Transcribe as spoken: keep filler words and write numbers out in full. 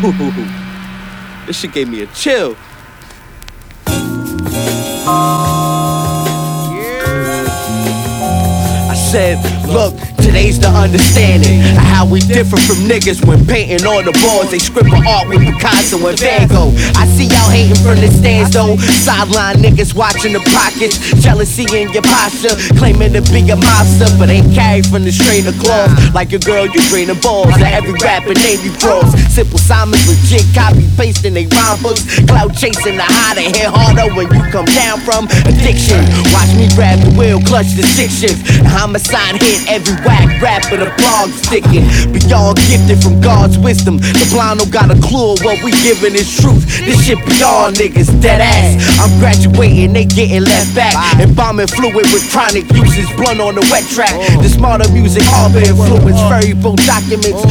This shit gave me a chill. I said, look, today's the understanding of how we differ from niggas when painting on the boards. They scribble art with Picasso and Van Gogh. I see y'all hating from the stands though. Sideline niggas watching the pockets. Jealousy in your posture, claiming to be a mobster, but ain't carried from the strain of cloth. Like a girl, you draining balls. Now every rapper name you pros. Simple Simons legit copy pasting they rhyme books. Cloud chasing the high to hit harder when you come down from addiction. Watch me grab the wheel, clutch the six shift. Homicide hit every whack rapper, the blog sticking. Beyond gifted from God's wisdom. The blind don't got a clue of what we giving is truth. This shit beyond niggas, dead ass. I'm graduating, they getting left back. Embalming fluid with chronic uses, blunt on the wet track. The smarter music, harbor influence, fairy boat documents.